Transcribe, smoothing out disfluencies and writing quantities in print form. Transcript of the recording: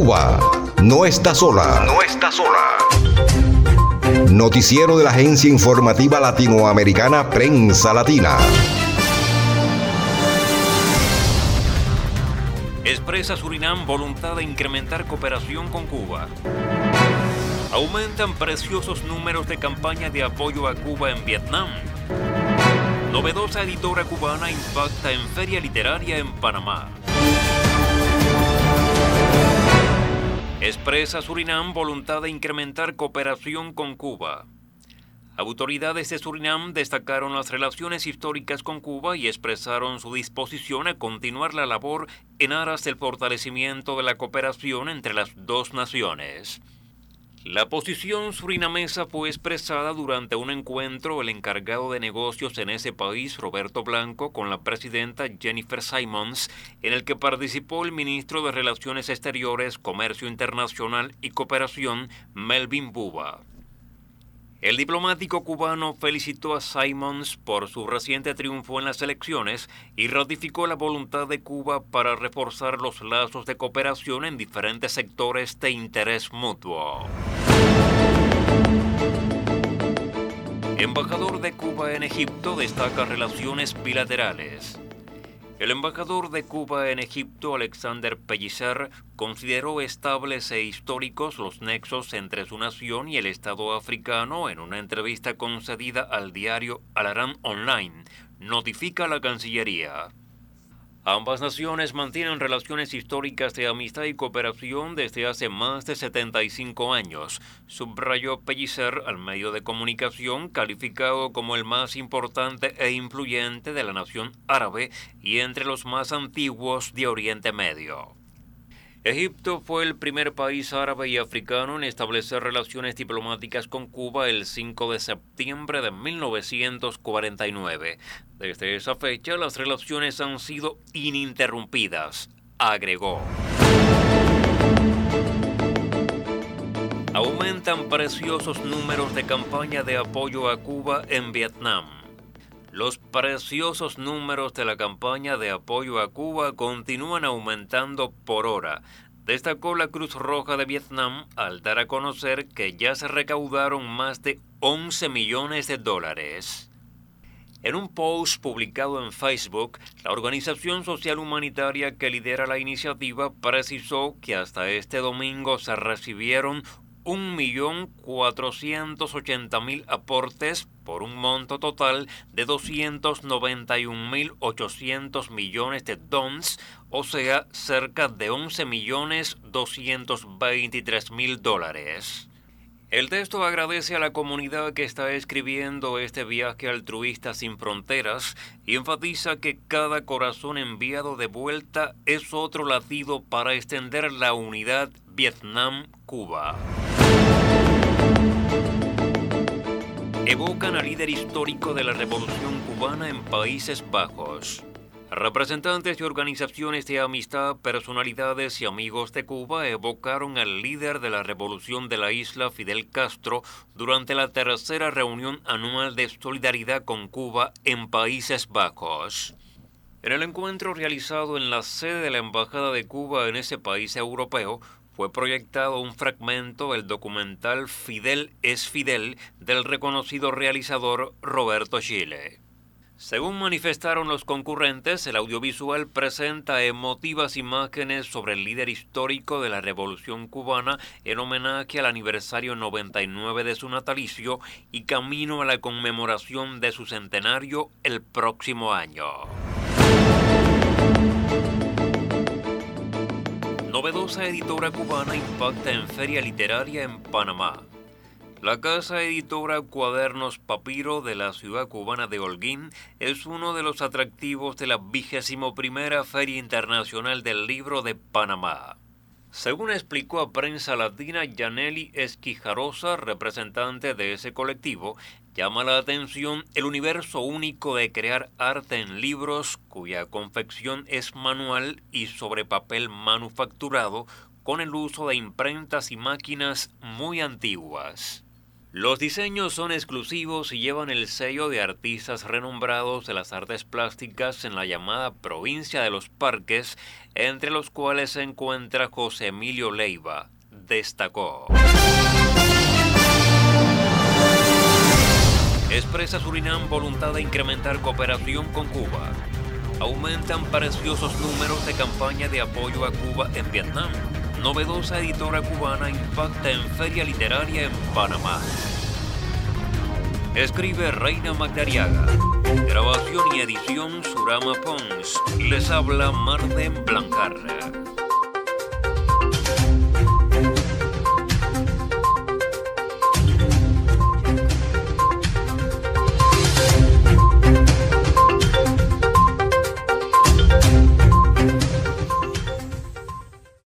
Cuba no está sola. No está sola. Noticiero de la agencia informativa latinoamericana Prensa Latina. Expresa Surinam voluntad de incrementar cooperación con Cuba. Aumentan preciosos números de campaña de apoyo a Cuba en Vietnam. Novedosa editora cubana impacta en feria literaria en Panamá. Expresa Surinam voluntad de incrementar cooperación con Cuba. Autoridades de Surinam destacaron las relaciones históricas con Cuba y expresaron su disposición a continuar la labor en aras del fortalecimiento de la cooperación entre las dos naciones. La posición surinamesa fue expresada durante un encuentro el encargado de negocios en ese país, Roberto Blanco, con la presidenta Jennifer Simons, en el que participó el ministro de Relaciones Exteriores, Comercio Internacional y Cooperación, Melvin Buba. El diplomático cubano felicitó a Simons por su reciente triunfo en las elecciones y ratificó la voluntad de Cuba para reforzar los lazos de cooperación en diferentes sectores de interés mutuo. Embajador de Cuba en Egipto destaca relaciones bilaterales. El embajador de Cuba en Egipto, Alexander Pellicer, consideró estables e históricos los nexos entre su nación y el Estado africano en una entrevista concedida al diario Al Aram Online, notifica la Cancillería. Ambas naciones mantienen relaciones históricas de amistad y cooperación desde hace más de 75 años, subrayó Pellicer al medio de comunicación calificado como el más importante e influyente de la nación árabe y entre los más antiguos de Oriente Medio. Egipto fue el primer país árabe y africano en establecer relaciones diplomáticas con Cuba el 5 de septiembre de 1949. Desde esa fecha, las relaciones han sido ininterrumpidas, agregó. Aumentan preciosos números de campaña de apoyo a Cuba en Vietnam. Los preciosos números de la campaña de apoyo a Cuba continúan aumentando por hora, destacó la Cruz Roja de Vietnam al dar a conocer que ya se recaudaron más de 11 millones de dólares. En un post publicado en Facebook, la organización social humanitaria que lidera la iniciativa precisó que hasta este domingo se recibieron 1.480.000 aportes por un monto total de 291.800 millones de dons, o sea, cerca de 11.223.000 dólares. El texto agradece a la comunidad que está escribiendo este viaje altruista sin fronteras y enfatiza que cada corazón enviado de vuelta es otro latido para extender la unidad Vietnam-Cuba. Evocan al líder histórico de la Revolución Cubana en Países Bajos. Representantes de organizaciones de amistad, personalidades y amigos de Cuba evocaron al líder de la Revolución de la isla, Fidel Castro, durante la tercera reunión anual de solidaridad con Cuba en Países Bajos. En el encuentro realizado en la sede de la Embajada de Cuba en ese país europeo, fue proyectado un fragmento del documental Fidel es Fidel del reconocido realizador Roberto Gile. Según manifestaron los concurrentes, el audiovisual presenta emotivas imágenes sobre el líder histórico de la Revolución Cubana en homenaje al aniversario 99 de su natalicio y camino a la conmemoración de su centenario el próximo año. Novedosa editora cubana impacta en feria literaria en Panamá. La casa editora Cuadernos Papiro de la ciudad cubana de Holguín es uno de los atractivos de la 21ª Feria Internacional del Libro de Panamá. Según explicó a Prensa Latina Yaneli Esquijarosa, representante de ese colectivo, llama la atención el universo único de crear arte en libros cuya confección es manual y sobre papel manufacturado con el uso de imprentas y máquinas muy antiguas. Los diseños son exclusivos y llevan el sello de artistas renombrados de las artes plásticas en la llamada provincia de los Parques, entre los cuales se encuentra José Emilio Leiva. Destacó. Expresa Surinam voluntad de incrementar cooperación con Cuba. Aumentan preciosos números de campaña de apoyo a Cuba en Vietnam. Novedosa editora cubana impacta en feria literaria en Panamá. Escribe Reina Magdariaga. Grabación y edición Surama Pons. Les habla Marden Blancarra.